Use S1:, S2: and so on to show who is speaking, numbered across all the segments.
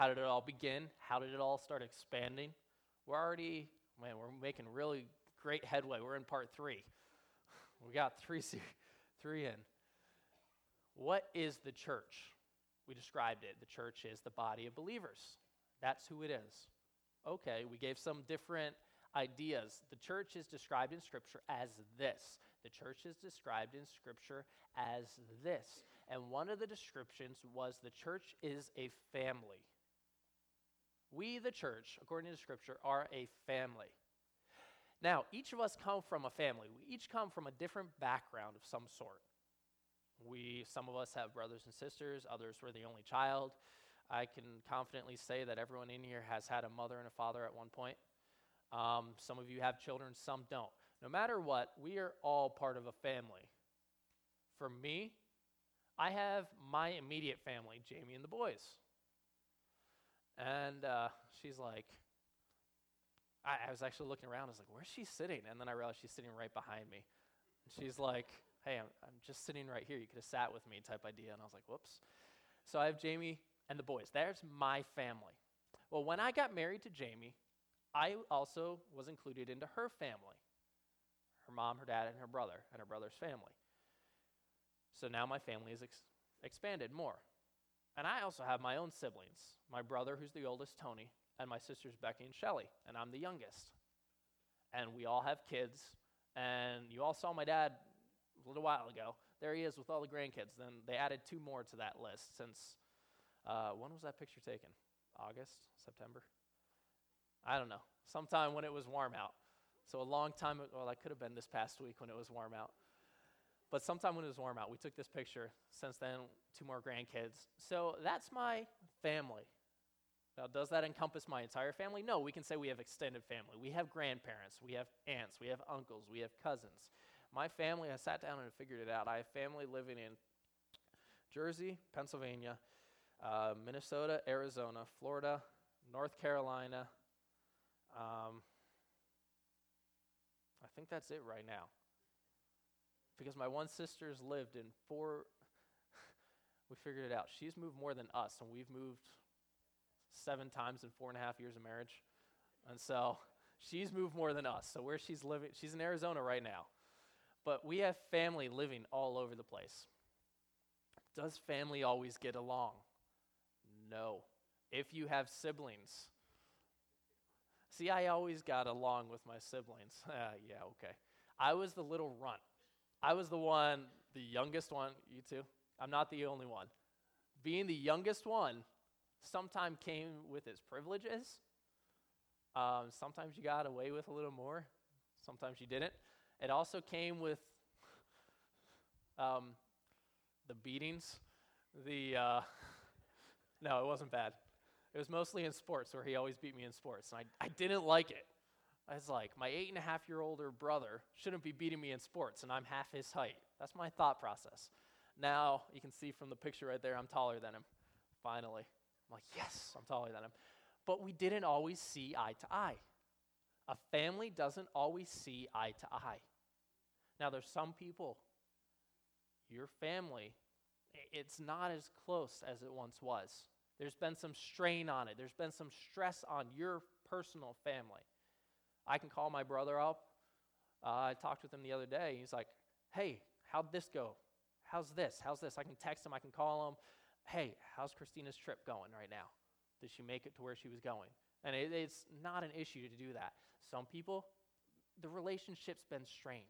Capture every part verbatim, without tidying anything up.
S1: How did it all begin? How did it all start expanding? We're already, man, we're making really great headway. We're in part three. We got three, three in. What is the church? We described it. The church is the body of believers. That's who it is. Okay, we gave some different ideas. The church is described in Scripture as this. The church is described in Scripture as this. And one of the descriptions was the church is a family. We, the church, according to Scripture, are a family. Now, each of us come from a family. We each come from a different background of some sort. We, some of us have brothers and sisters. Others were the only child. I can confidently say that everyone in here has had a mother and a father at one point. Um, some of you have children, some don't. No matter what, we are all part of a family. For me, I have my immediate family, Jamie and the boys. And uh, she's like, I, I was actually looking around. I was like, where's she sitting? And then I realized she's sitting right behind me. And she's like, hey, I'm, I'm just sitting right here. You could have sat with me type idea. And I was like, whoops. So I have Jamie and the boys. There's my family. Well, when I got married to Jamie, I also was included into her family. Her mom, her dad, and her brother, and her brother's family. So now my family is ex- expanded more. And I also have my own siblings. My brother, who's the oldest, Tony, and my sisters, Becky and Shelly, and I'm the youngest. And we all have kids, and you all saw my dad a little while ago. There he is with all the grandkids. Then they added two more to that list since, uh, when was that picture taken? August? September? I don't know. Sometime when it was warm out. So a long time, well, that could have been this past week when it was warm out. But sometime when it was warm out, we took this picture. Since then, two more grandkids. So that's my family. Now, does that encompass my entire family? No, we can say we have extended family. We have grandparents, we have aunts, we have uncles, we have cousins. My family, I sat down and figured it out. I have family living in Jersey, Pennsylvania, uh, Minnesota, Arizona, Florida, North Carolina. Um, I think that's it right now. Because my one sister's lived in four, we figured it out. She's moved more than us, and we've moved seven times in four and a half years of marriage. And so she's moved more than us. So where she's living, she's in Arizona right now. But we have family living all over the place. Does family always get along? No. If you have siblings. See, I always got along with my siblings. Uh, yeah, okay. I was the little runt. I was the one, the youngest one, you too. I'm not the only one. Being the youngest one sometimes came with its privileges. Um, sometimes you got away with a little more. Sometimes you didn't. It also came with um, the beatings. The uh, no, it wasn't bad. It was mostly in sports, where he always beat me in sports, and I, I didn't like it. I was like, my eight and a half year older brother shouldn't be beating me in sports, and I'm half his height. That's my thought process. Now, you can see from the picture right there, I'm taller than him, finally. I'm like, yes, I'm taller than him. But we didn't always see eye to eye. A family doesn't always see eye to eye. Now, there's some people, your family, it's not as close as it once was. There's been some strain on it. There's been some stress on your personal family. I can call my brother up. Uh, I talked with him the other day. He's like, hey, how'd this go? How's this? How's this? I can text him. I can call him. Hey, how's Christina's trip going right now? Did she make it to where she was going? And it, it's not an issue to do that. Some people, the relationship's been strained.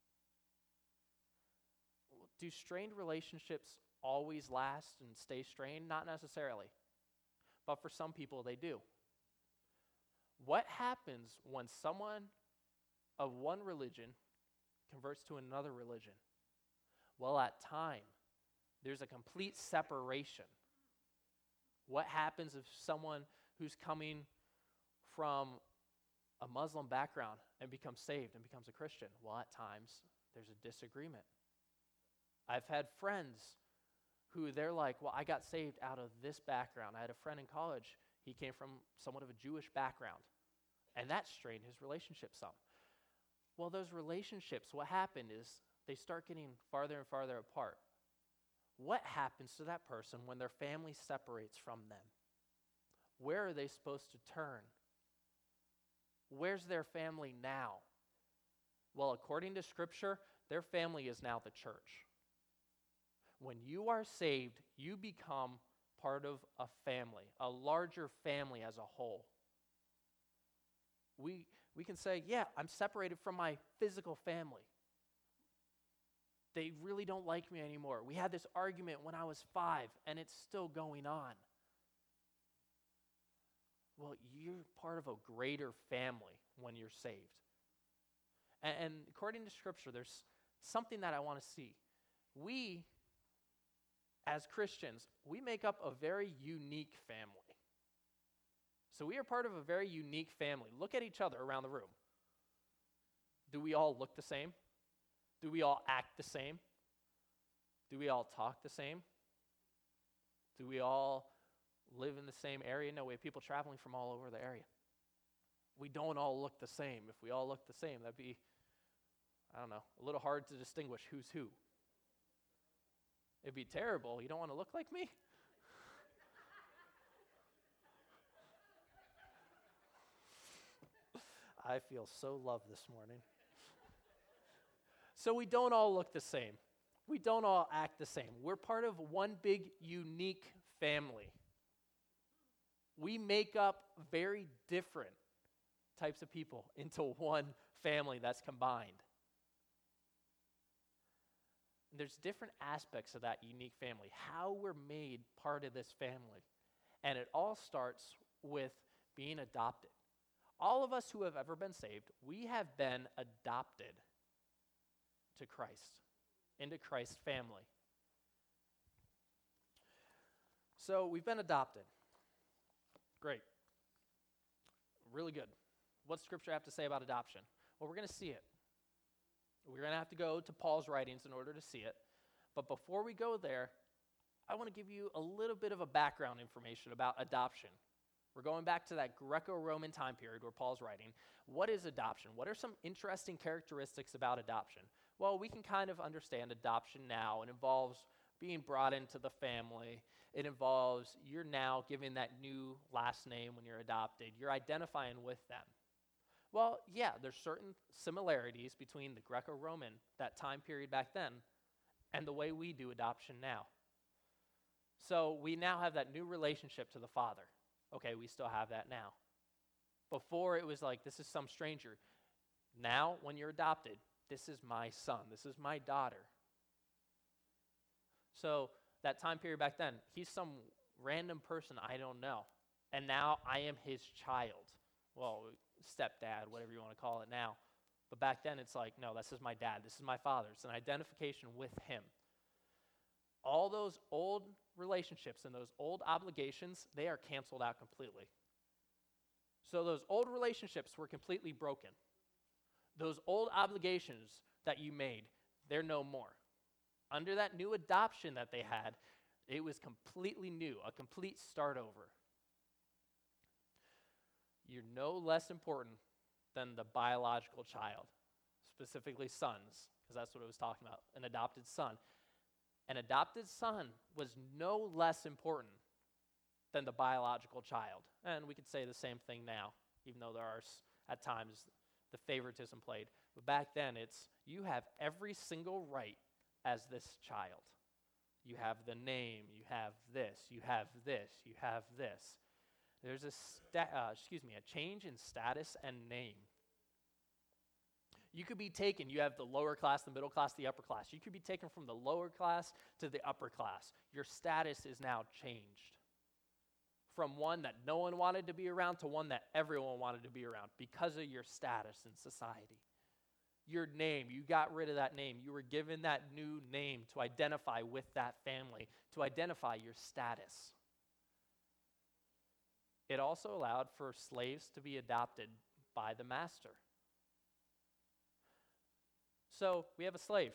S1: Do strained relationships always last and stay strained? Not necessarily. But for some people, they do. What happens when someone of one religion converts to another religion? Well, at time, there's a complete separation. What happens if someone who's coming from a Muslim background and becomes saved and becomes a Christian? Well, at times, there's a disagreement. I've had friends who they're like, well, I got saved out of this background. I had a friend in college. He came from somewhat of a Jewish background, and that strained his relationship some. Well, those relationships, what happened is they start getting farther and farther apart. What happens to that person when their family separates from them? where are they supposed to turn? Where's their family now? Well, according to Scripture, their family is now the church. When you are saved, you become part of a family, a larger family as a whole. We, we can say, yeah, I'm separated from my physical family. They really don't like me anymore. We had this argument when I was five, and it's still going on. Well, you're part of a greater family when you're saved. And, and according to Scripture, there's something that I want to see. We, as Christians, we make up a very unique family. So we are part of a very unique family. Look at each other around the room. Do we all look the same? Do we all act the same? Do we all talk the same? Do we all live in the same area? No, we have people traveling from all over the area. We don't all look the same. If we all look the same, that'd be, I don't know, a little hard to distinguish who's who. It'd be terrible. You don't want to look like me? I feel so loved this morning. So we don't all look the same. We don't all act the same. We're part of one big, unique family. We make up very different types of people into one family that's combined. And there's different aspects of that unique family, how we're made part of this family. And it all starts with being adopted. All of us who have ever been saved, we have been adopted to Christ, into Christ's family. So we've been adopted. Great. Really good. What's Scripture have to say about adoption? Well, we're going to see it. We're going to have to go to Paul's writings in order to see it. But before we go there, I want to give you a little bit of a background information about adoption. We're going back to that Greco-Roman time period where Paul's writing. What is adoption? What are some interesting characteristics about adoption? Well, we can kind of understand adoption now. It involves being brought into the family. It involves you're now given that new last name when you're adopted. You're identifying with them. Well, yeah, there's certain similarities between the Greco-Roman, that time period back then, and the way we do adoption now. So we now have that new relationship to the Father. Okay, we still have that now. Before it was like, this is some stranger. Now, when you're adopted, this is my son, this is my daughter. So that time period back then, he's some random person I don't know. And now I am his child. Well, stepdad, whatever you want to call it now. But back then it's like, no, this is my dad, this is my father. It's an identification with him. All those old relationships and those old obligations, they are canceled out completely. So those old relationships were completely broken. Those old obligations that you made, they're no more. Under that new adoption that they had, it was completely new, a complete start over. You're no less important than the biological child, specifically sons, because that's what it was talking about, an adopted son. An adopted son was no less important than the biological child. And we could say the same thing now, even though there are, at times, the favoritism played. But back then, it's, you have every single right as this child. You have the name, you have this, you have this, you have this. There's a, sta- uh, excuse me, a change in status and name. You could be taken, you have the lower class, the middle class, the upper class. You could be taken from the lower class to the upper class. Your status is now changed. From one that no one wanted to be around to one that everyone wanted to be around because of your status in society. Your name, you got rid of that name. You were given that new name to identify with that family, to identify your status. It also allowed for slaves to be adopted by the master. So we have a slave.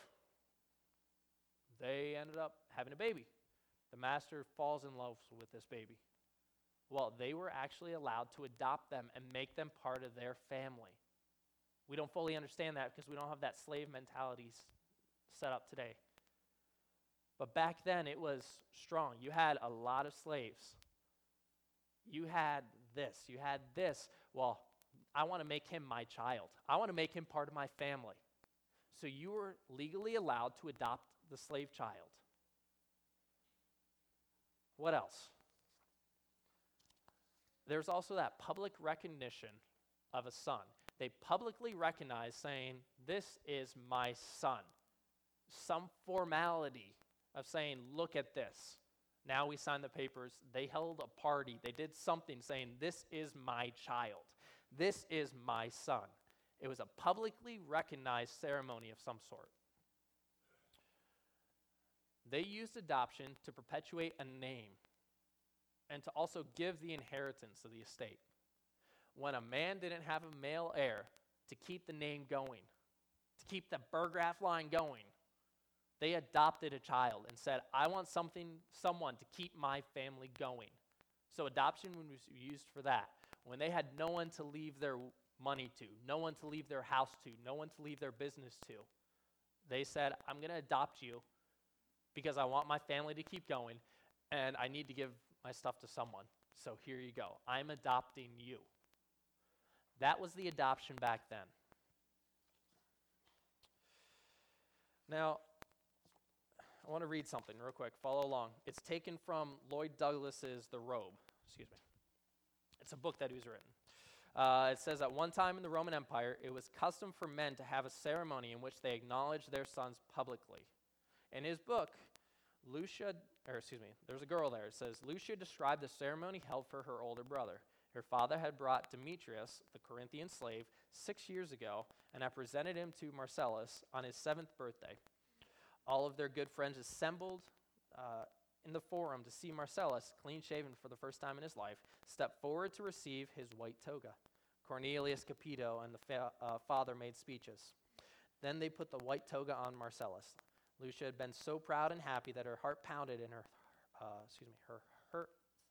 S1: They ended up having a baby. The master falls in love with this baby. Well, they were actually allowed to adopt them and make them part of their family. We don't fully understand that because we don't have that slave mentality set up today. But back then it was strong. You had a lot of slaves. You had this, you had this. Well, I want to make him my child. I want to make him part of my family. So you were legally allowed to adopt the slave child. What else? There's also that public recognition of a son. They publicly recognize saying, this is my son. Some formality of saying, look at this. Now we sign the papers. They held a party. They did something saying, this is my child. This is my son. It was a publicly recognized ceremony of some sort. They used adoption to perpetuate a name and to also give the inheritance of the estate. When a man didn't have a male heir, to keep the name going, to keep the Burgraff line going, they adopted a child and said, I want something, someone to keep my family going. So adoption was used for that. When they had no one to leave their money to, no one to leave their house to, no one to leave their business to, they said, I'm going to adopt you because I want my family to keep going, and I need to give my stuff to someone. So here you go. I'm adopting you. That was the adoption back then. Now, I want to read something real quick. Follow along. It's taken from Lloyd Douglas's The Robe. Excuse me. It's a book that he was written. Uh, it says, at one time in the Roman Empire, it was custom for men to have a ceremony in which they acknowledged their sons publicly. In his book, Lucia, or excuse me, there's a girl there. It says, Lucia described the ceremony held for her older brother. Her father had brought Demetrius, the Corinthian slave, six years ago, and had presented him to Marcellus on his seventh birthday. All of their good friends assembled uh, in the forum to see Marcellus, clean-shaven for the first time in his life, step forward to receive his white toga. Cornelius Capito and the fa- uh, father made speeches. Then they put the white toga on Marcellus. Lucia had been so proud and happy that her heart pounded and her, uh, excuse me, her, her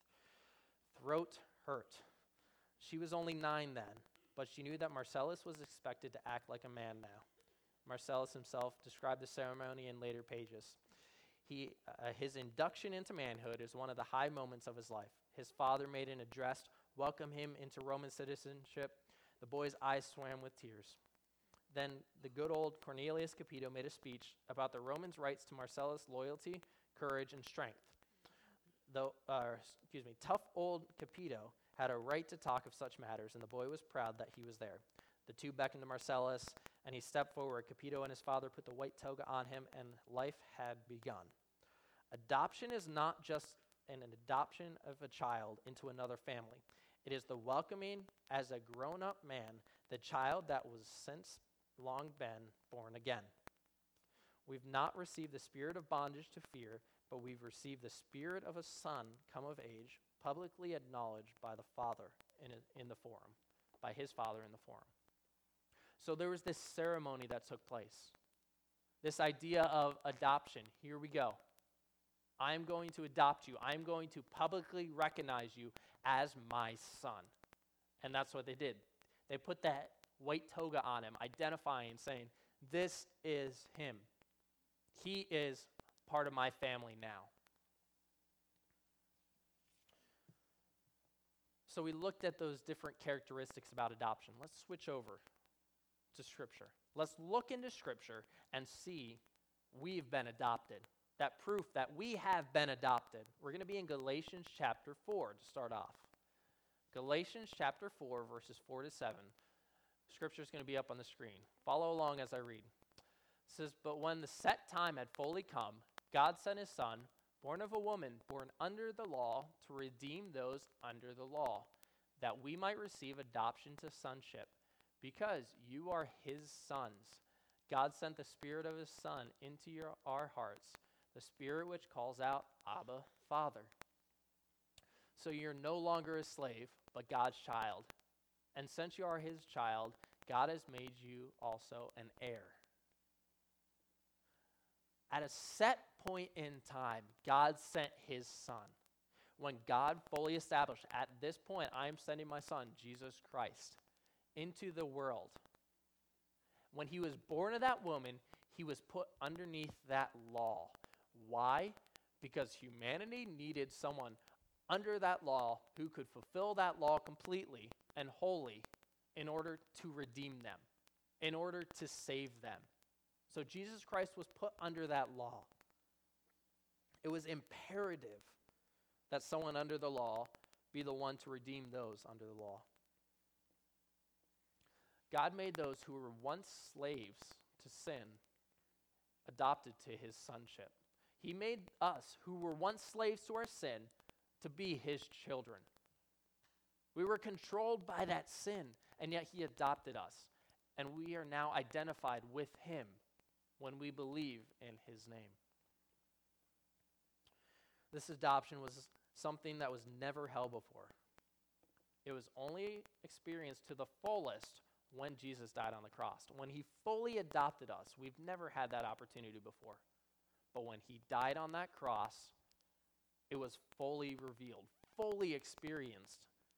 S1: throat hurt. She was only nine then, but she knew that Marcellus was expected to act like a man now. Marcellus himself described the ceremony in later pages. He, uh, his induction into manhood is one of the high moments of his life. His father made an address, welcomed him into Roman citizenship. The boy's eyes swam with tears. Then the good old Cornelius Capito made a speech about the Romans' rights to Marcellus' loyalty, courage, and strength. Though, uh, excuse me, tough old Capito had a right to talk of such matters, and the boy was proud that he was there. The two beckoned to Marcellus, and he stepped forward. Capito and his father put the white toga on him, and life had begun. Adoption is not just an adoption of a child into another family. It is the welcoming as a grown-up man, the child that was since long been born again. We've not received the spirit of bondage to fear, but we've received the spirit of a son come of age, publicly acknowledged by the Father in, a, in the forum, by his Father in the forum. So there was this ceremony that took place. This idea of adoption. Here we go. I'm going to adopt you. I'm going to publicly recognize you as my son. And that's what they did. They put that white toga on him, identifying, saying, this is him. He is part of my family now. So we looked at those different characteristics about adoption. Let's switch over to Scripture. Let's look into Scripture and see we've been adopted. That proof that we have been adopted. We're going to be in Galatians chapter four to start off. Galatians chapter four, verses four to seven. Scripture is going to be up on the screen. Follow along as I read. It says, but when the set time had fully come, God sent his Son, born of a woman, born under the law, to redeem those under the law, that we might receive adoption to sonship. Because you are his sons, God sent the Spirit of his Son into your, our hearts, the Spirit which calls out, Abba, Father. So you're no longer a slave, but God's child. And since you are his child, God has made you also an heir. At a set point in time, God sent his Son. When God fully established, at this point, I am sending my Son, Jesus Christ, into the world. When he was born of that woman, he was put underneath that law. Why? Because humanity needed someone under that law who could fulfill that law completely and wholly in order to redeem them, in order to save them. So Jesus Christ was put under that law. It was imperative that someone under the law be the one to redeem those under the law. God made those who were once slaves to sin adopted to his sonship. He made us who were once slaves to our sin to be his children. We were controlled by that sin, and yet he adopted us. And we are now identified with him when we believe in his name. This adoption was something that was never held before. It was only experienced to the fullest when Jesus died on the cross. When he fully adopted us, we've never had that opportunity before. But when he died on that cross, it was fully revealed, fully experienced.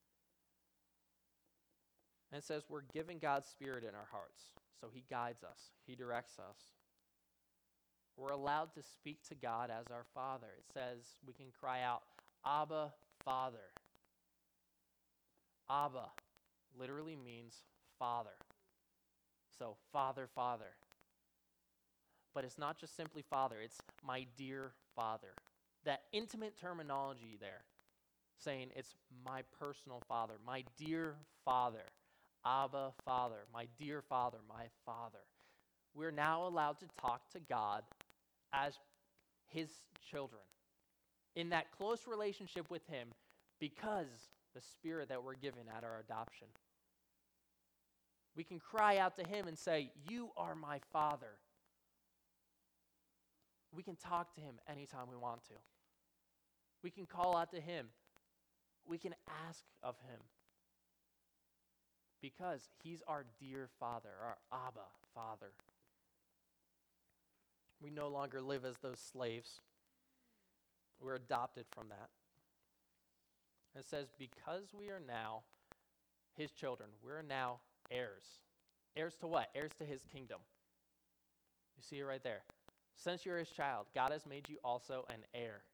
S1: And it says we're given God's Spirit in our hearts. So he guides us. He directs us. We're allowed to speak to God as our Father. It says we can cry out, Abba, Father. Abba literally means Father. So, Father, Father. But it's not just simply Father. It's my dear Father. That intimate terminology there, saying it's my personal Father, my dear Father. Abba, Father, my dear Father, my Father. We're now allowed to talk to God as his children, in that close relationship with him, because the Spirit that we're given at our adoption. We can cry out to him and say, you are my Father. We can talk to him anytime we want to. We can call out to him. We can ask of him. Because he's our dear Father, our Abba Father. We no longer live as those slaves. We're adopted from that. It says, because we are now his children, we're now heirs. Heirs to what? Heirs to his kingdom. You see it right there. Since you're his child, God has made you also an heir.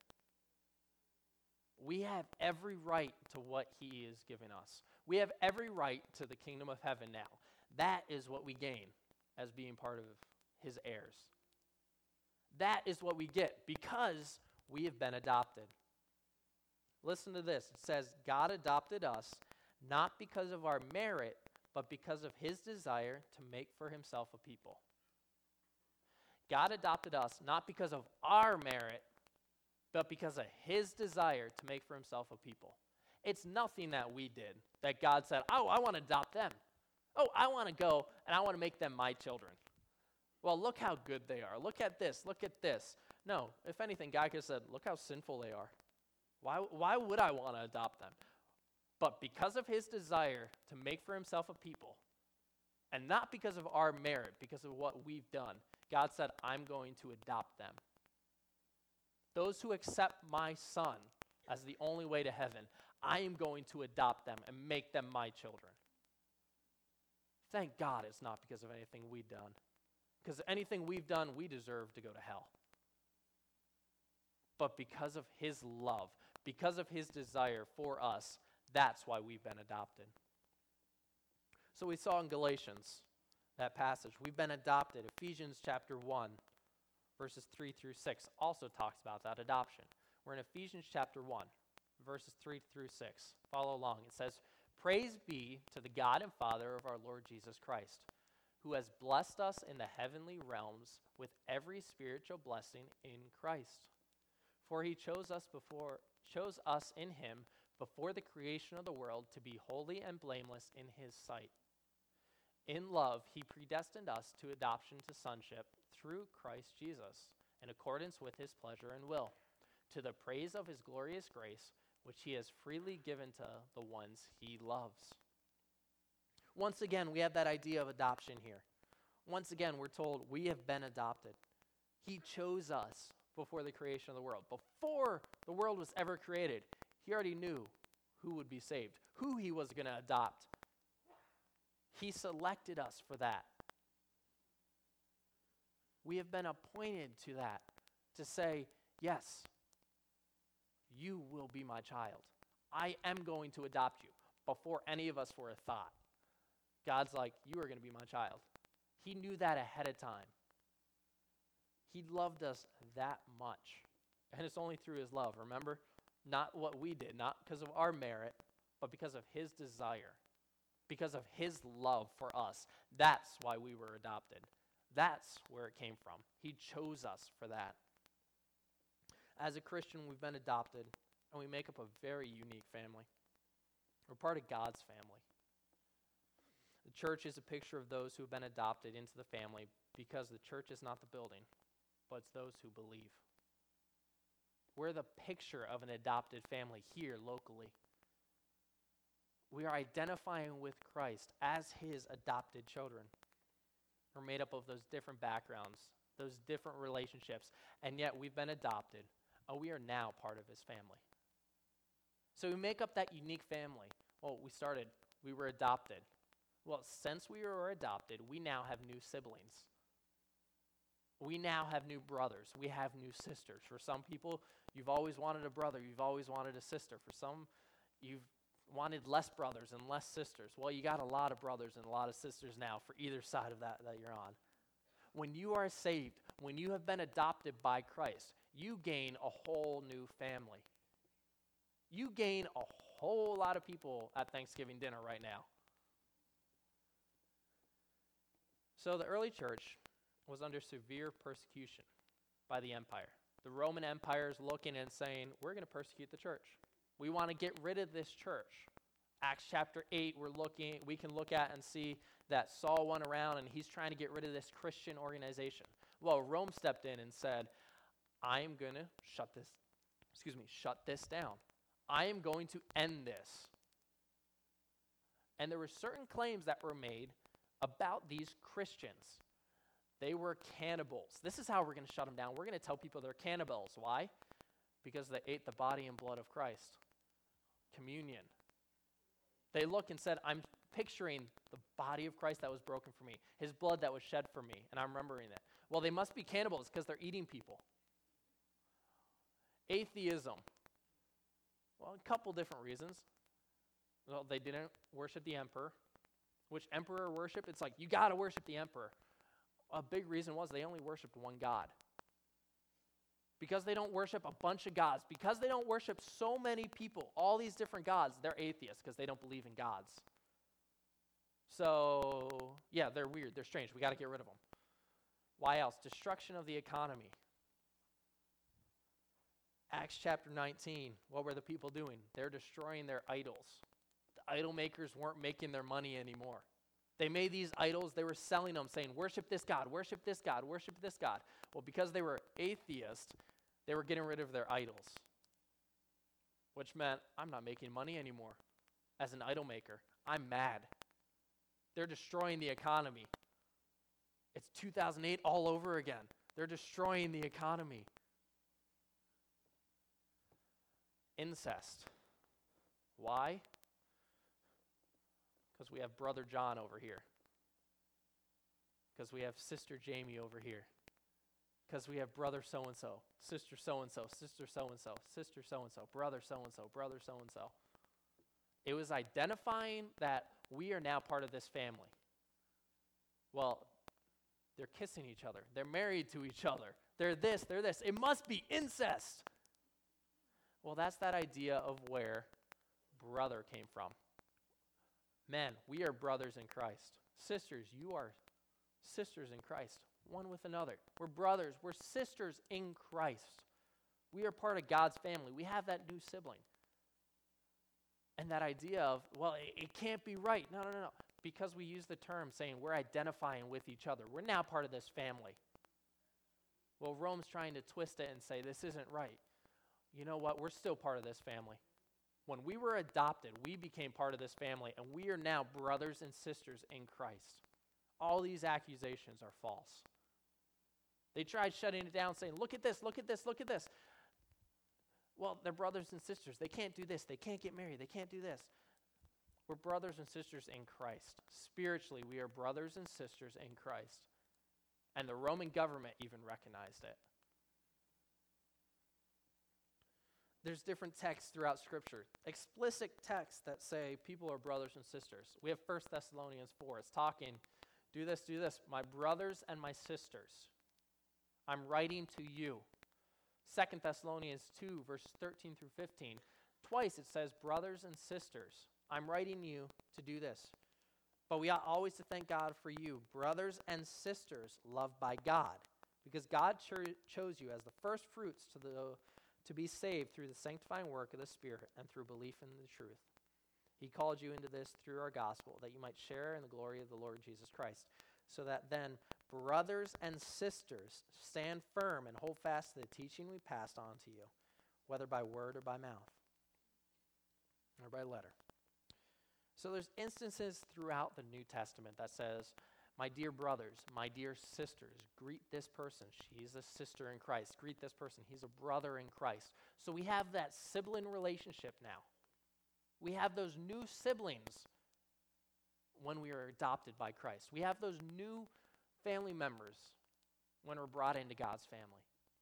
S1: We have every right to what he is giving us. We have every right to the kingdom of heaven now. That is what we gain as being part of his heirs. That is what we get because we have been adopted. Listen to this. It says, God adopted us not because of our merit, but because of his desire to make for himself a people. God adopted us not because of our merit, but because of his desire to make for himself a people. It's nothing that we did that God said, oh, I want to adopt them. Oh, I want to go and I want to make them my children. Well, look how good they are. Look at this. Look at this. No, if anything, God could have said, look how sinful they are. Why, why would I want to adopt them? But because of his desire to make for himself a people, and not because of our merit, because of what we've done, God said, I'm going to adopt them. Those who accept my son as the only way to heaven, I am going to adopt them and make them my children. Thank God it's not because of anything we've done. Because anything we've done, we deserve to go to hell. But because of his love, because of his desire for us, that's why we've been adopted. So we saw in Galatians, that passage, we've been adopted. Ephesians chapter one, verses three through six also talks about that adoption. We're in Ephesians chapter one, verses three through six. Follow along. It says, praise be to the God and Father of our Lord Jesus Christ, who has blessed us in the heavenly realms with every spiritual blessing in Christ. For he chose us before chose us in him before the creation of the world to be holy and blameless in his sight. In love, he predestined us to adoption to sonship through Christ Jesus, in accordance with his pleasure and will, to the praise of his glorious grace, which he has freely given to the ones he loves. Once again, we have that idea of adoption here. Once again, we're told we have been adopted. He chose us before the creation of the world. Before the world was ever created, he already knew who would be saved, who he was going to adopt. He selected us for that. We have been appointed to that, to say, yes, you will be my child. I am going to adopt you. Before any of us were a thought, God's like, you are going to be my child. He knew that ahead of time. He loved us that much. And it's only through his love, remember? Not what we did, not because of our merit, but because of his desire, because of his love for us. That's why we were adopted. That's where it came from. He chose us for that. As a Christian, we've been adopted, and we make up a very unique family. We're part of God's family. The church is a picture of those who have been adopted into the family because the church is not the building, but it's those who believe. We're the picture of an adopted family here locally. We are identifying with Christ as his adopted children. We're made up of those different backgrounds, those different relationships, and yet we've been adopted, and we are now part of his family. So we make up that unique family. Well, we started, we were adopted. Well, since we were adopted, we now have new siblings. We now have new brothers. We have new sisters. For some people, you've always wanted a brother. You've always wanted a sister. For some, you've wanted less brothers and less sisters. Well, you got a lot of brothers and a lot of sisters now for either side of that that you're on. When you are saved, when you have been adopted by Christ, you gain a whole new family. You gain a whole lot of people at Thanksgiving dinner right now. So the early church was under severe persecution by the empire. The Roman Empire is looking and saying, we're going to persecute the church. We want to get rid of this church. Acts chapter eight, we're looking, we can look at and see that Saul went around and he's trying to get rid of this Christian organization. Well, Rome stepped in and said, I am going to shut this, excuse me, shut this down. I am going to end this. And there were certain claims that were made about these Christians. They were cannibals. This is how we're going to shut them down. We're going to tell people they're cannibals. Why? Because they ate the body and blood of Christ. Communion. They look and said, I'm picturing the body of Christ that was broken for me, his blood that was shed for me, and I'm remembering it. Well, they must be cannibals because they're eating people. Atheism. Well, a couple different reasons. Well, they didn't worship the emperor. Which emperor worship? It's like, you got to worship the emperor. A big reason was they only worshiped one God. Because they don't worship a bunch of gods, because they don't worship so many people, all these different gods, they're atheists because they don't believe in gods. So, yeah, they're weird, they're strange. We got to get rid of them. Why else? Destruction of the economy. Acts chapter nineteen, what were the people doing? They're destroying their idols. The idol makers weren't making their money anymore. They made these idols, they were selling them, saying, worship this God, worship this God, worship this God. Well, because they were atheists, they were getting rid of their idols. Which meant, I'm not making money anymore. As an idol maker, I'm mad. They're destroying the economy. It's two thousand eight all over again. They're destroying the economy. Incest. Why? Because we have Brother John over here. Because we have Sister Jamie over here. Because we have Brother so-and-so, Sister so-and-so, Sister so-and-so, Sister so-and-so, Brother so-and-so, Brother so-and-so. It was identifying that we are now part of this family. Well, they're kissing each other. They're married to each other. They're this, they're this. It must be incest. Well, that's that idea of where brother came from. Men, we are brothers in Christ. Sisters, you are sisters in Christ, one with another. We're brothers. We're sisters in Christ. We are part of God's family. We have that new sibling. And that idea of, well, it, it can't be right. No, no, no, no. Because we use the term saying we're identifying with each other. We're now part of this family. Well, Rome's trying to twist it and say this isn't right. You know what? We're still part of this family. When we were adopted, we became part of this family, and we are now brothers and sisters in Christ. All these accusations are false. They tried shutting it down, saying, look at this, look at this, look at this. Well, they're brothers and sisters. They can't do this. They can't get married. They can't do this. We're brothers and sisters in Christ. Spiritually, we are brothers and sisters in Christ. And the Roman government even recognized it. There's different texts throughout Scripture. Explicit texts that say people are brothers and sisters. We have First Thessalonians four. It's talking, do this, do this. My brothers and my sisters, I'm writing to you. Second Thessalonians two, verses thirteen through fifteen. Twice it says, brothers and sisters, I'm writing you to do this. But we ought always to thank God for you, brothers and sisters loved by God, because God cho- chose you as the first fruits to the to be saved through the sanctifying work of the Spirit and through belief in the truth. He called you into this through our gospel, that you might share in the glory of the Lord Jesus Christ, so that then brothers and sisters stand firm and hold fast to the teaching we passed on to you, whether by word or by mouth or by letter. So there's instances throughout the New Testament that says, my dear brothers, my dear sisters, greet this person. She's a sister in Christ. Greet this person. He's a brother in Christ. So we have that sibling relationship now. We have those new siblings when we are adopted by Christ. We have those new family members when we're brought into God's family.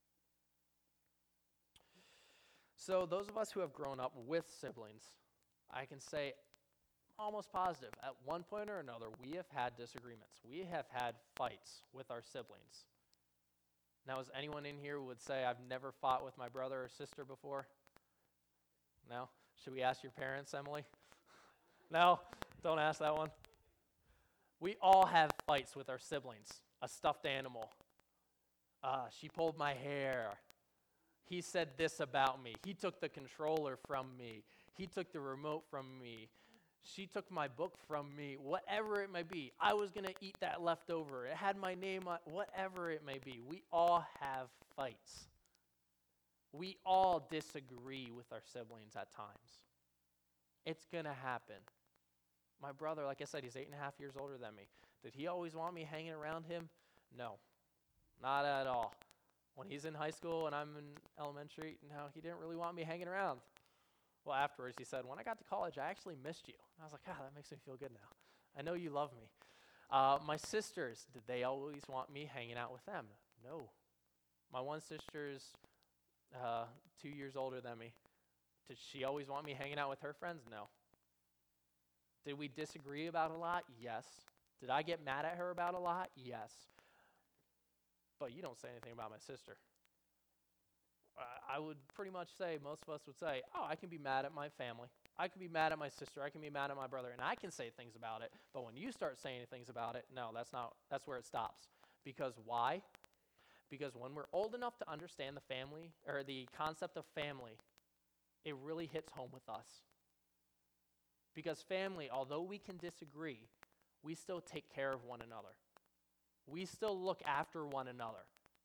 S1: So those of us who have grown up with siblings, I can say almost positive, at one point or another, we have had disagreements. We have had fights with our siblings. Now, is anyone in here who would say, I've never fought with my brother or sister before? No? Should we ask your parents, Emily? No? Don't ask that one. We all have fights with our siblings. A stuffed animal. Uh, she pulled my hair. He said this about me. He took the controller from me. He took the remote from me. She took my book from me. Whatever it may be. I was going to eat that leftover. It had my name on it. Whatever it may be. We all have fights. We all disagree with our siblings at times. It's going to happen. My brother, like I said, he's eight and a half years older than me. Did he always want me hanging around him? No, not at all. When he's in high school and I'm in elementary, no, he didn't really want me hanging around. Well, afterwards he said, when I got to college, I actually missed you. And I was like, ah, that makes me feel good now. I know you love me. Uh, my sisters, did they always want me hanging out with them? No. My one sister's uh, two years older than me. Did she always want me hanging out with her friends? No. Did we disagree about a lot? Yes. Did I get mad at her about a lot? Yes. But you don't say anything about my sister. Uh, I would pretty much say, most of us would say, oh, I can be mad at my family. I can be mad at my sister. I can be mad at my brother. And I can say things about it. But when you start saying things about it, no, that's not, that's where it stops. Because why? Because when we're old enough to understand the family, or the concept of family, it really hits home with us. Because family, although we can disagree, we still take care of one another. We still look after one another.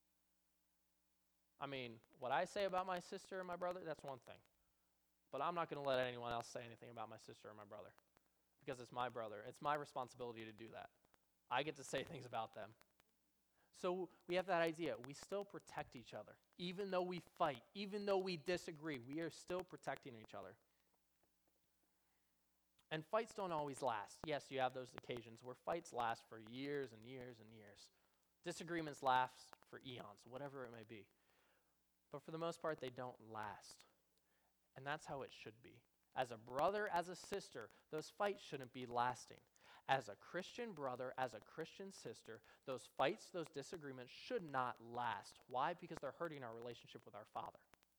S1: I mean, what I say about my sister and my brother, that's one thing. But I'm not going to let anyone else say anything about my sister or my brother. Because it's my brother. It's my responsibility to do that. I get to say things about them. So we have that idea. We still protect each other. Even though we fight, even though we disagree, we are still protecting each other. And fights don't always last. Yes, you have those occasions where fights last for years and years and years. Disagreements last for eons, whatever it may be. But for the most part, they don't last. And that's how it should be. As a brother, as a sister, those fights shouldn't be lasting. As a Christian brother, as a Christian sister, those fights, those disagreements should not last. Why? Because they're hurting our relationship with our Father.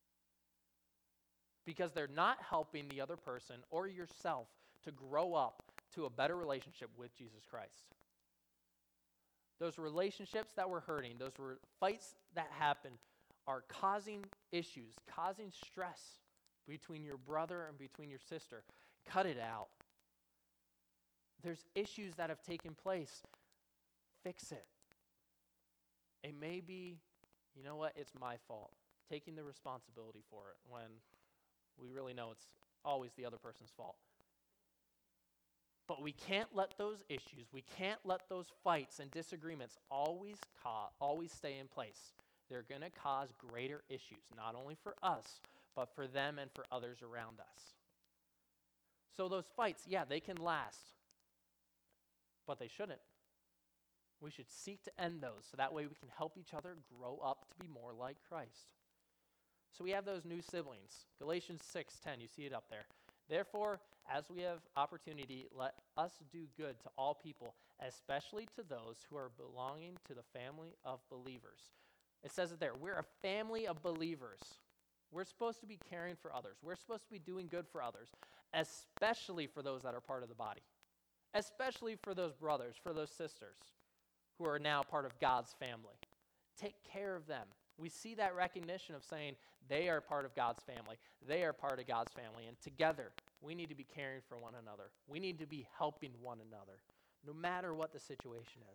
S1: Because they're not helping the other person or yourself to grow up to a better relationship with Jesus Christ. Those relationships that we're hurting, those re- fights that happen are causing issues, causing stress between your brother and between your sister. Cut it out. There's issues that have taken place. Fix it. It may be, you know what, it's my fault. Taking the responsibility for it when we really know it's always the other person's fault. But we can't let those issues, we can't let those fights and disagreements always ca- always stay in place. They're going to cause greater issues, not only for us, but for them and for others around us. So those fights, yeah, they can last, but they shouldn't. We should seek to end those so that way we can help each other grow up to be more like Christ. So we have those new siblings. Galatians six ten, you see it up there. Therefore, as we have opportunity, let us do good to all people, especially to those who are belonging to the family of believers. It says it there. We're a family of believers. We're supposed to be caring for others. We're supposed to be doing good for others, especially for those that are part of the body, especially for those brothers, for those sisters who are now part of God's family. Take care of them. We see that recognition of saying they are part of God's family. They are part of God's family. And together, we need to be caring for one another. We need to be helping one another, no matter what the situation is.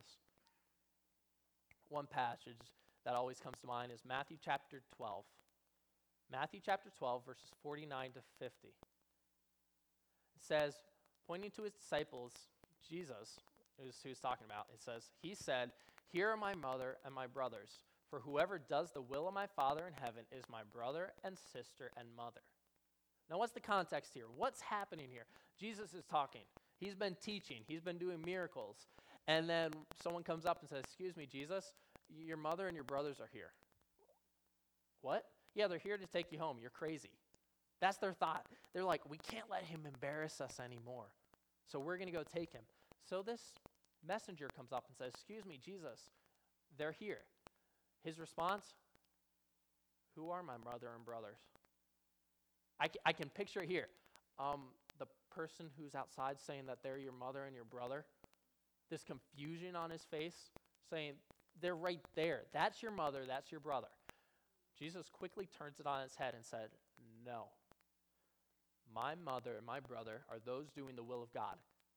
S1: One passage that always comes to mind is Matthew chapter twelve. Matthew chapter twelve, verses forty-nine to fifty. It says, pointing to his disciples, Jesus, who's who he's talking about, it says, he said, "Here are my mother and my brothers. For whoever does the will of my Father in heaven is my brother and sister and mother." Now, what's the context here? What's happening here? Jesus is talking. He's been teaching. He's been doing miracles. And then someone comes up and says, "Excuse me, Jesus, your mother and your brothers are here." What? Yeah, they're here to take you home. You're crazy. That's their thought. They're like, we can't let him embarrass us anymore. So we're going to go take him. So this messenger comes up and says, "Excuse me, Jesus, they're here." His response, "Who are my mother and brothers?" I, c- I can picture it here. Um, the person who's outside saying that they're your mother and your brother, this confusion on his face, saying, they're right there. That's your mother, that's your brother. Jesus quickly turns it on its head and said, "No. My mother and my brother are those doing the will of God."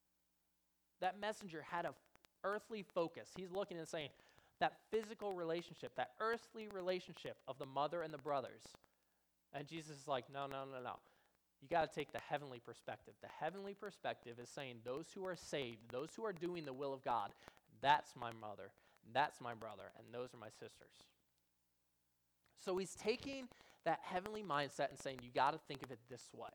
S1: That messenger had a earthly focus. He's looking and saying, that physical relationship, that earthly relationship of the mother and the brothers. And Jesus is like, no, no, no, no. You got to take the heavenly perspective. The heavenly perspective is saying those who are saved, those who are doing the will of God, that's my mother, that's my brother, and those are my sisters. So he's taking that heavenly mindset and saying you got to think of it this way.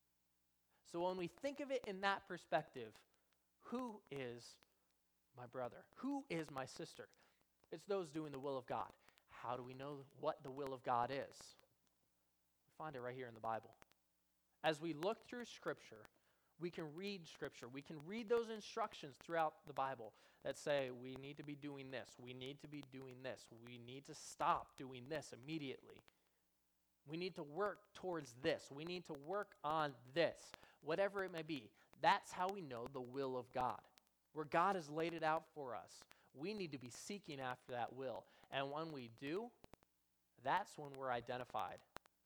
S1: So when we think of it in that perspective, who is my brother? Who is my sister? It's those doing the will of God. How do we know what the will of God is? We find it right here in the Bible. As we look through Scripture, we can read Scripture. We can read those instructions throughout the Bible that say we need to be doing this. We need to be doing this. We need to stop doing this immediately. We need to work towards this. We need to work on this. Whatever it may be. That's how we know the will of God. Where God has laid it out for us. We need to be seeking after that will. And when we do, that's when we're identified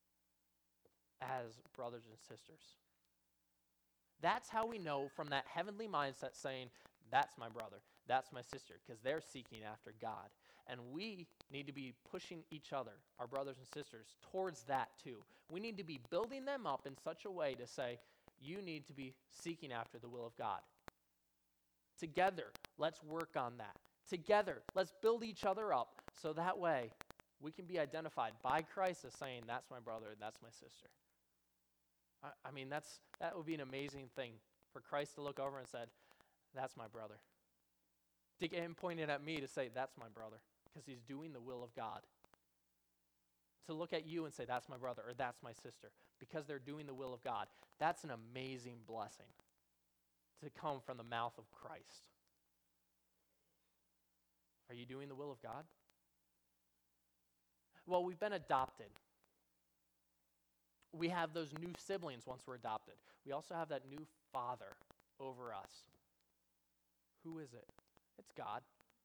S1: as brothers and sisters. That's how we know from that heavenly mindset saying, that's my brother, that's my sister, because they're seeking after God. And we need to be pushing each other, our brothers and sisters, towards that too. We need to be building them up in such a way to say, you need to be seeking after the will of God. Together, let's work on that. Together, let's build each other up so that way we can be identified by Christ as saying, that's my brother, that's my sister. I, I mean, that's that would be an amazing thing for Christ to look over and said, that's my brother. To get him pointed at me to say, that's my brother, because he's doing the will of God. To look at you and say, that's my brother, or that's my sister, because they're doing the will of God. That's an amazing blessing to come from the mouth of Christ. Are you doing the will of God? Well, we've been adopted. We have those new siblings once we're adopted. We also have that new father over us. Who is it? It's God.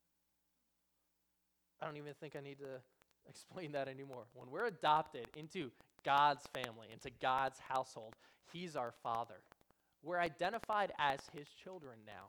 S1: I don't even think I need to explain that anymore. When we're adopted into God's family, into God's household, he's our father. We're identified as his children now.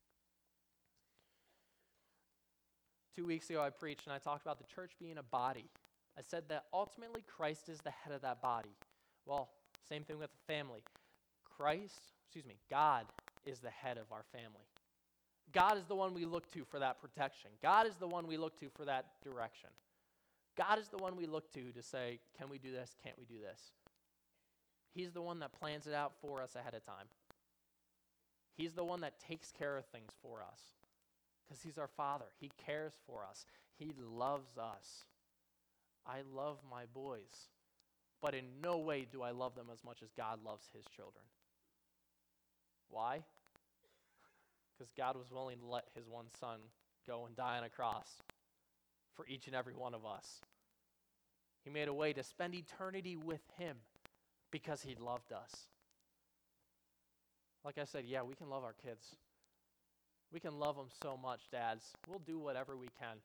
S1: Two weeks ago I preached and I talked about the church being a body. I said that ultimately Christ is the head of that body. Well, same thing with the family. Christ, excuse me, God is the head of our family. God is the one we look to for that protection. God is the one we look to for that direction. God is the one we look to to say, can we do this? Can't we do this? He's the one that plans it out for us ahead of time. He's the one that takes care of things for us because he's our Father. He cares for us. He loves us. I love my boys. but in no way do I love them as much as God loves his children. Why? Because God was willing to let his one son go and die on a cross for each and every one of us. He made a way to spend eternity with him because he loved us. Like I said, yeah, we can love our kids. We can love them so much, dads. We'll do whatever we can.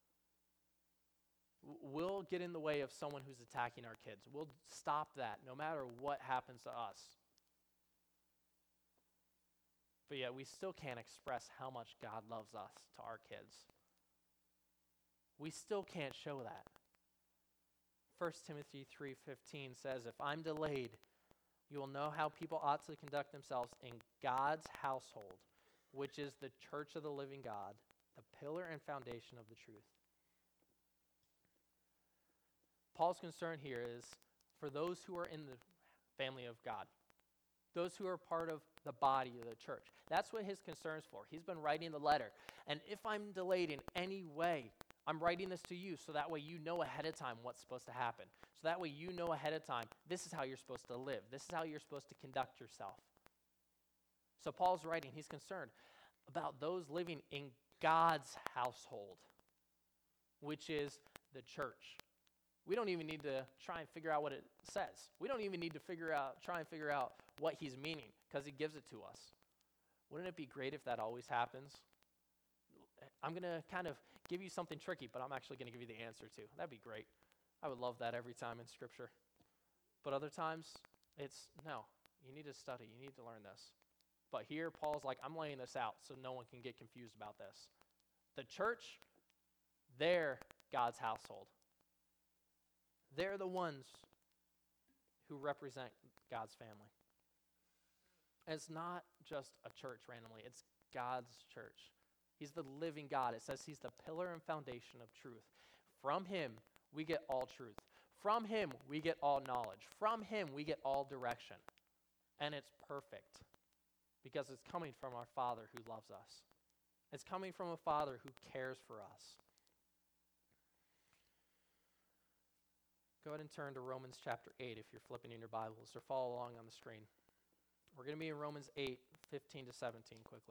S1: We'll get in the way of someone who's attacking our kids. We'll stop that no matter what happens to us. But yet we still can't express how much God loves us to our kids. We still can't show that. First Timothy three fifteen says, if I'm delayed, you will know how people ought to conduct themselves in God's household, which is the church of the living God, the pillar and foundation of the truth. Paul's concern here is for those who are in the family of God, those who are part of the body of the church. That's what his concern is for. He's been writing the letter. And if I'm delayed in any way, I'm writing this to you so that way you know ahead of time what's supposed to happen. So that way you know ahead of time, this is how you're supposed to live. This is how you're supposed to conduct yourself. So Paul's writing, he's concerned about those living in God's household, which is the church. We don't even need to try and figure out what it says. We don't even need to figure out, try and figure out what he's meaning because he gives it to us. Wouldn't it be great if that always happens? I'm going to kind of give you something tricky, but I'm actually going to give you the answer too. That'd be great. I would love that every time in Scripture. But other times, it's, no, you need to study. You need to learn this. But here, Paul's like, I'm laying this out so no one can get confused about this. The church, they're God's household. They're the ones who represent God's family. It's not just a church randomly. It's God's church. He's the living God. It says he's the pillar and foundation of truth. From him, we get all truth. From him, we get all knowledge. From him, we get all direction. And it's perfect because it's coming from our Father who loves us. It's coming from a Father who cares for us. Go ahead and turn to Romans chapter eight if you're flipping in your Bibles, or follow along on the screen. We're going to be in Romans eight, fifteen to seventeen quickly.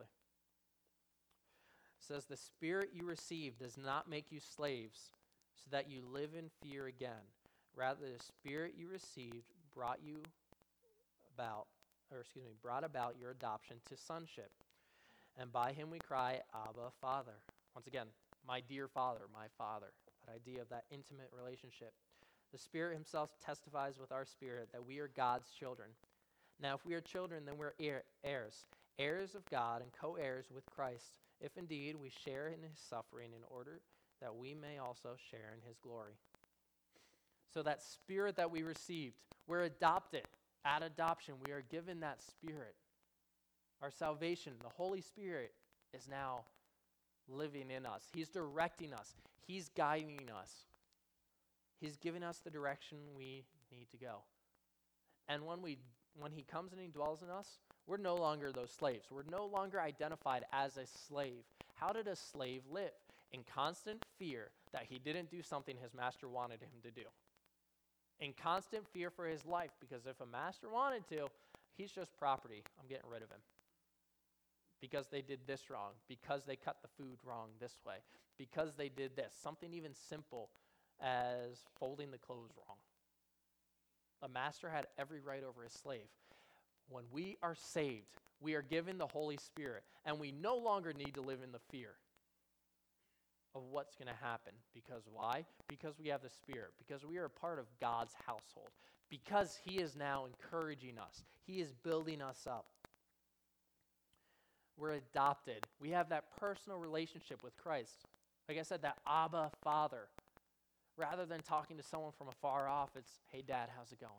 S1: It says, the Spirit you received does not make you slaves so that you live in fear again. Rather, the Spirit you received brought you about, or excuse me, brought about your adoption to sonship. And by him we cry, Abba, Father. Once again, my dear Father, my Father. That idea of that intimate relationship. The Spirit himself testifies with our spirit that we are God's children. Now, if we are children, then we're heir- heirs, heirs of God and co-heirs with Christ, if indeed we share in his suffering in order that we may also share in his glory. So that Spirit that we received, we're adopted. At adoption, we are given that Spirit. Our salvation, the Holy Spirit, is now living in us. He's directing us. He's guiding us. He's giving us the direction we need to go. And when we when he comes and he dwells in us, we're no longer those slaves. We're no longer identified as a slave. How did a slave live? In constant fear that he didn't do something his master wanted him to do. In constant fear for his life, because if a master wanted to, he's just property. I'm getting rid of him. Because they did this wrong. Because they cut the food wrong this way. Because they did this. Something even simple as folding the clothes wrong. A master had every right over his slave. When we are saved, we are given the Holy Spirit, and we no longer need to live in the fear of what's going to happen. Because why? Because we have the Spirit. Because we are a part of God's household. Because he is now encouraging us. He is building us up. We're adopted. We have that personal relationship with Christ. Like I said, that Abba, Father. Rather than talking to someone from afar off, it's, hey, Dad, how's it going?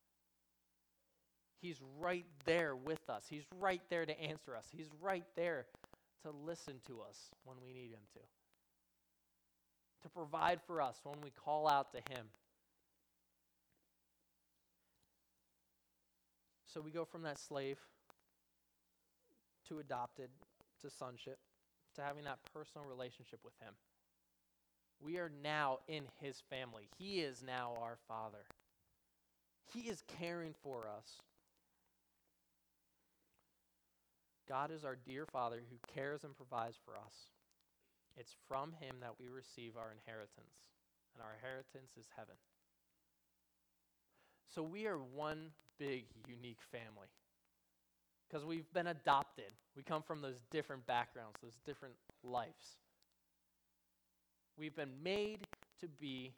S1: He's right there with us. He's right there to answer us. He's right there to listen to us when we need him to. To provide for us when we call out to him. So we go from that slave to adopted, to sonship, to having that personal relationship with him. We are now in his family. He is now our Father. He is caring for us. God is our dear Father who cares and provides for us. It's from him that we receive our inheritance, and our inheritance is heaven. So we are one big, unique family because we've been adopted. We come from those different backgrounds, those different lives. We've been made to be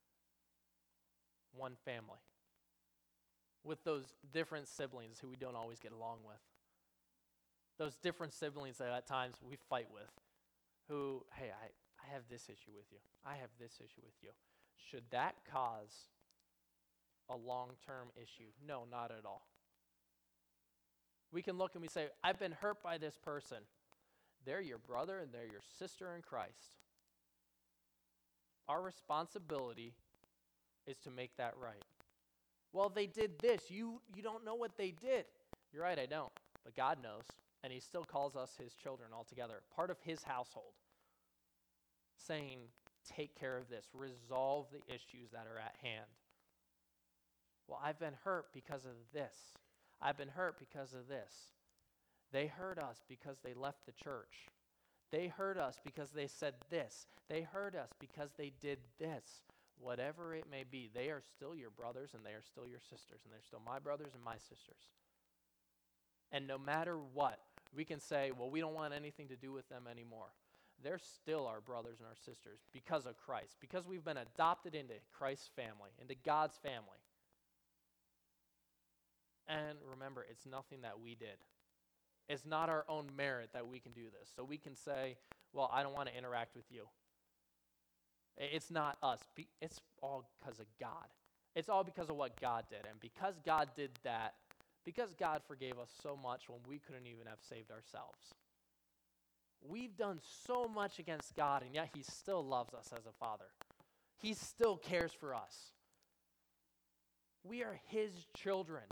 S1: one family with those different siblings who we don't always get along with. Those different siblings that at times we fight with, who, hey, I, I have this issue with you. I have this issue with you. Should that cause a long-term issue? No, not at all. We can look and we say, I've been hurt by this person. They're your brother and they're your sister in Christ. Our responsibility is to make that right. Well, they did this. You, you don't know what they did. You're right, I don't. But God knows. And he still calls us his children altogether, part of his household, saying, take care of this. Resolve the issues that are at hand. Well, I've been hurt because of this. I've been hurt because of this. They hurt us because they left the church. They hurt us because they said this. They hurt us because they did this. Whatever it may be, they are still your brothers and they are still your sisters, and they're still my brothers and my sisters. And no matter what, we can say, well, we don't want anything to do with them anymore. They're still our brothers and our sisters because of Christ, because we've been adopted into Christ's family, into God's family. And remember, it's nothing that we did. It's not our own merit that we can do this. So we can say, well, I don't want to interact with you. It's not us. It's all because of God. It's all because of what God did. And because God did that, because God forgave us so much when we couldn't even have saved ourselves. We've done so much against God, and yet he still loves us as a father. He still cares for us. We are his children.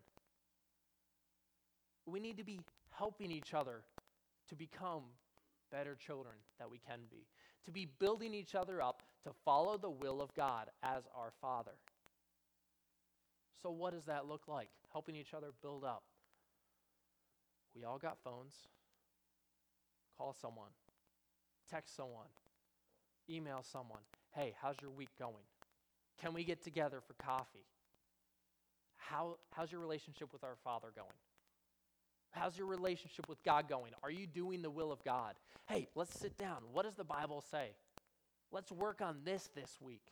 S1: We need to be helping each other to become better children that we can be, to be building each other up to follow the will of God as our Father. So what does that look like? Helping each other build up. We all got phones. Call someone. Text someone. Email someone. Hey, how's your week going? Can we get together for coffee? How, how's your relationship with our Father going? How's your relationship with God going? Are you doing the will of God? Hey, let's sit down. What does the Bible say? Let's work on this this week.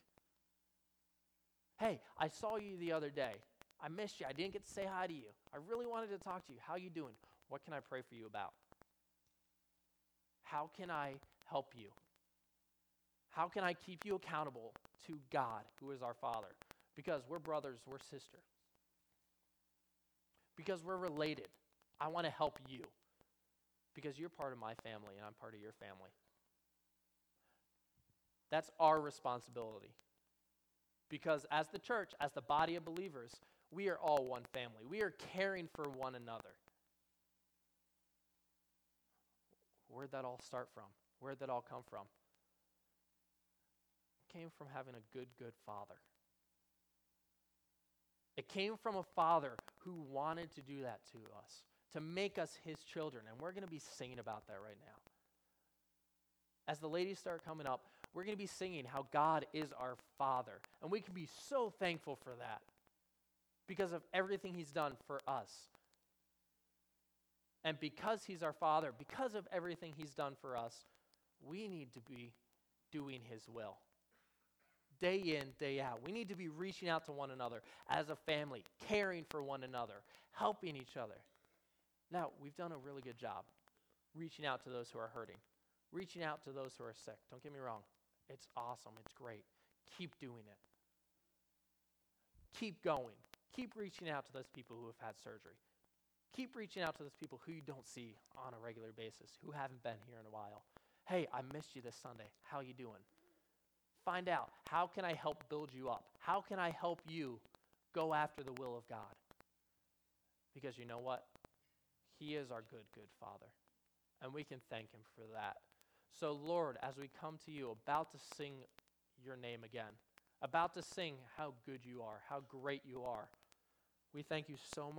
S1: Hey, I saw you the other day. I missed you. I didn't get to say hi to you. I really wanted to talk to you. How you doing? What can I pray for you about? How can I help you? How can I keep you accountable to God, who is our Father? Because we're brothers, we're sisters. Because we're related. I want to help you because you're part of my family and I'm part of your family. That's our responsibility. Because as the church, as the body of believers, we are all one family. We are caring for one another. Where'd that all start from? Where'd that all come from? It came from having a good, good father. It came from a father who wanted to do that to us, to make us his children. And we're going to be singing about that right now. As the ladies start coming up, we're going to be singing how God is our Father. And we can be so thankful for that because of everything he's done for us. And because he's our Father, because of everything he's done for us, we need to be doing his will. Day in, day out. We need to be reaching out to one another as a family, caring for one another, helping each other. Now, we've done a really good job reaching out to those who are hurting, reaching out to those who are sick. Don't get me wrong. It's awesome. It's great. Keep doing it. Keep going. Keep reaching out to those people who have had surgery. Keep reaching out to those people who you don't see on a regular basis, who haven't been here in a while. Hey, I missed you this Sunday. How you doing? Find out, how can I help build you up? How can I help you go after the will of God? Because you know what? He is our good, good Father. And we can thank him for that. So Lord, as we come to you, about to sing your name again, about to sing how good you are, how great you are, We thank you so much.